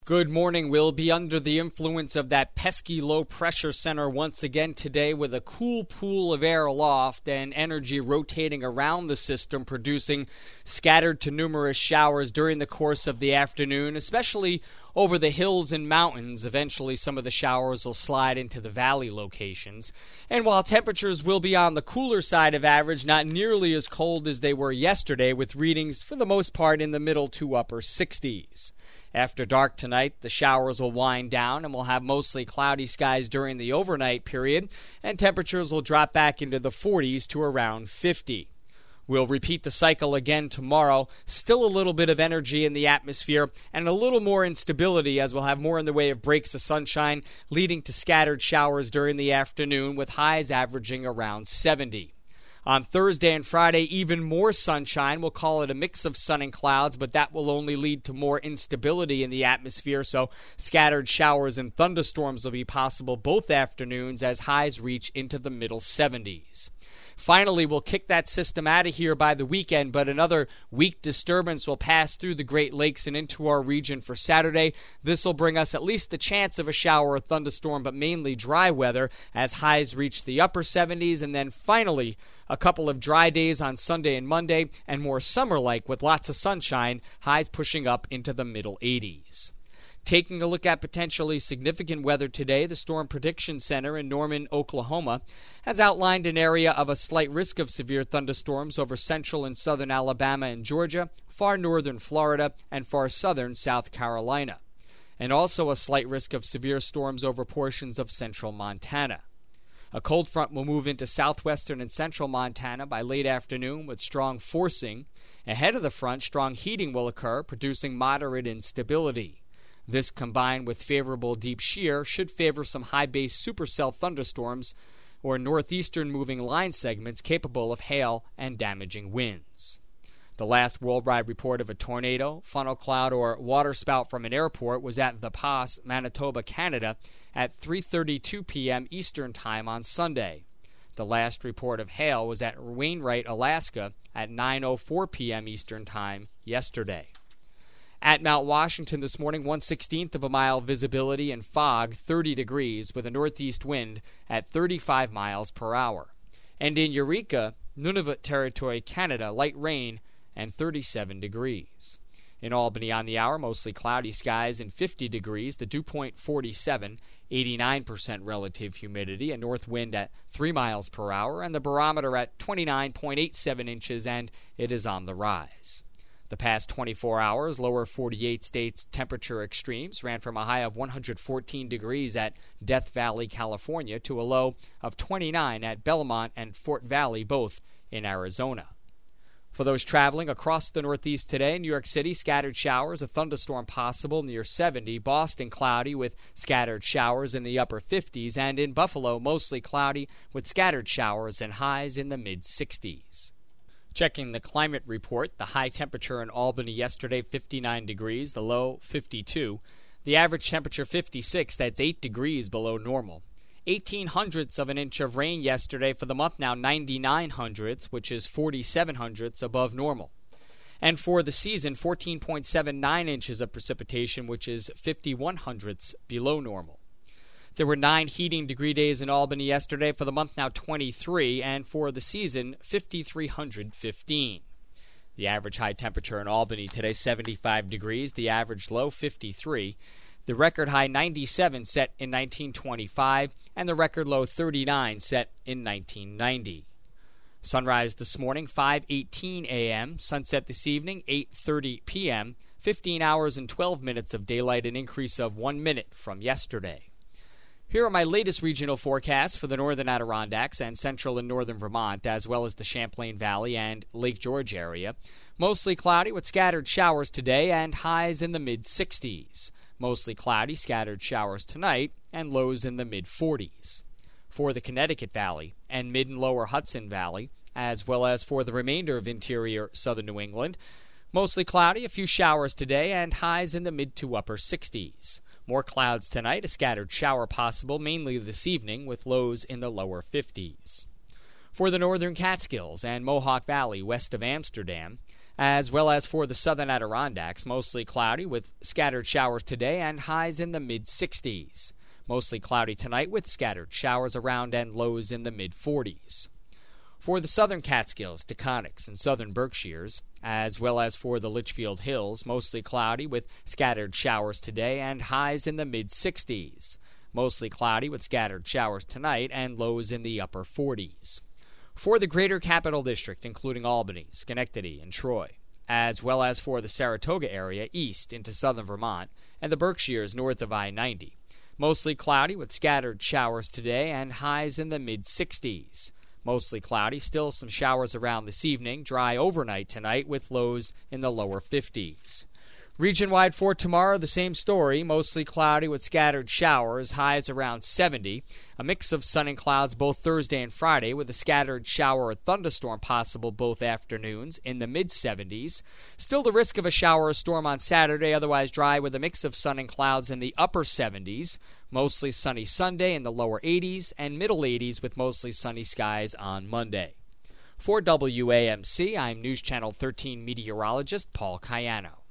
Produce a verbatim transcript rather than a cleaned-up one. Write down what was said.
Good morning. We'll be under the influence of that pesky low-pressure center once again today with a cool pool of air aloft and energy rotating around the system, producing scattered to numerous showers during the course of the afternoon, especially over the hills and mountains. Eventually, some of the showers will slide into the valley locations. And while temperatures will be on the cooler side of average, not nearly as cold as they were yesterday, with readings for the most part in the middle to upper sixties. After dark tonight, the showers will wind down and we'll have mostly cloudy skies during the overnight period, and temperatures will drop back into the forties to around fifty. We'll repeat the cycle again tomorrow. Still a little bit of energy in the atmosphere and a little more instability, as we'll have more in the way of breaks of sunshine, leading to scattered showers during the afternoon with highs averaging around seventy. On Thursday and Friday, even more sunshine. We'll call it a mix of sun and clouds, but that will only lead to more instability in the atmosphere, so scattered showers and thunderstorms will be possible both afternoons as highs reach into the middle seventies. Finally, we'll kick that system out of here by the weekend, but another weak disturbance will pass through the Great Lakes and into our region for Saturday. This will bring us at least the chance of a shower or thunderstorm, but mainly dry weather as highs reach the upper seventies, and then finally a couple of dry days on Sunday and Monday, and more summer-like with lots of sunshine, highs pushing up into the middle eighties. Taking a look at potentially significant weather today, the Storm Prediction Center in Norman, Oklahoma, has outlined an area of a slight risk of severe thunderstorms over central and southern Alabama and Georgia, far northern Florida, and far southern South Carolina, and also a slight risk of severe storms over portions of central Montana. A cold front will move into southwestern and central Montana by late afternoon with strong forcing. Ahead of the front, strong heating will occur, producing moderate instability. This, combined with favorable deep shear, should favor some high-base supercell thunderstorms or northeastern moving line segments capable of hail and damaging winds. The last worldwide report of a tornado, funnel cloud, or waterspout from an airport was at The Pas, Manitoba, Canada, at three thirty-two p.m. Eastern Time on Sunday. The last report of hail was at Wainwright, Alaska, at nine oh four p.m. Eastern Time yesterday. At Mount Washington this morning, one sixteenth of a mile visibility and fog, thirty degrees, with a northeast wind at thirty-five miles per hour. And in Eureka, Nunavut Territory, Canada, light rain and thirty-seven degrees. In Albany on the hour, mostly cloudy skies and fifty degrees, the dew point forty-seven, eighty-nine percent relative humidity, a north wind at three miles per hour, and the barometer at twenty-nine point eight seven inches, and it is on the rise. The past twenty-four hours, lower forty-eight states temperature extremes ran from a high of one hundred fourteen degrees at Death Valley, California, to a low of twenty-nine at Belmont and Fort Valley, both in Arizona. For those traveling across the Northeast today, New York City, scattered showers, a thunderstorm possible near seventy. Boston, cloudy with scattered showers in the upper fifties. And in Buffalo, mostly cloudy with scattered showers and highs in the mid-sixties. Checking the climate report, the high temperature in Albany yesterday, fifty-nine degrees, the low, fifty-two. The average temperature, fifty-six, that's eight degrees below normal. eighteen hundredths of an inch of rain yesterday. For the month now, ninety-nine hundredths, which is forty-seven hundredths above normal. And for the season, fourteen point seven nine inches of precipitation, which is fifty-one hundredths below normal. There were nine heating degree days in Albany yesterday. For the month now, twenty-three, and for the season, five thousand three hundred fifteen. The average high temperature in Albany today, seventy-five degrees. The average low, fifty-three. The record high, ninety-seven, set in nineteen twenty-five, and the record low, thirty-nine, set in nineteen ninety. Sunrise this morning, five eighteen a.m. Sunset this evening, eight thirty p.m. fifteen hours and twelve minutes of daylight, an increase of one minute from yesterday. Here are my latest regional forecasts for the northern Adirondacks and central and northern Vermont, as well as the Champlain Valley and Lake George area. Mostly cloudy with scattered showers today and highs in the mid-sixties. Mostly cloudy, scattered showers tonight, and lows in the mid-forties. For the Connecticut Valley and mid and lower Hudson Valley, as well as for the remainder of interior southern New England, mostly cloudy, a few showers today, and highs in the mid to upper sixties. More clouds tonight, a scattered shower possible, mainly this evening, with lows in the lower fifties. For the northern Catskills and Mohawk Valley west of Amsterdam, As well as for the southern Adirondacks, mostly cloudy with scattered showers today and highs in the mid-sixties. Mostly cloudy tonight with scattered showers around and lows in the mid-forties. For the southern Catskills, Taconics, and southern Berkshires, as well as for the Litchfield Hills, mostly cloudy with scattered showers today and highs in the mid-sixties. Mostly cloudy with scattered showers tonight and lows in the upper forties. For the greater Capital District, including Albany, Schenectady, and Troy, as well as for the Saratoga area east into southern Vermont and the Berkshires north of I ninety. Mostly cloudy with scattered showers today and highs in the mid-sixties. Mostly cloudy, still some showers around this evening, dry overnight tonight with lows in the lower fifties. Region-wide for tomorrow, the same story, mostly cloudy with scattered showers, highs around seventy. A mix of sun and clouds both Thursday and Friday with a scattered shower or thunderstorm possible both afternoons in the mid-seventies. Still the risk of a shower or storm on Saturday, otherwise dry with a mix of sun and clouds in the upper seventies. Mostly sunny Sunday in the lower eighties and middle eighties with mostly sunny skies on Monday. For W A M C, I'm News Channel thirteen meteorologist Paul Cayano.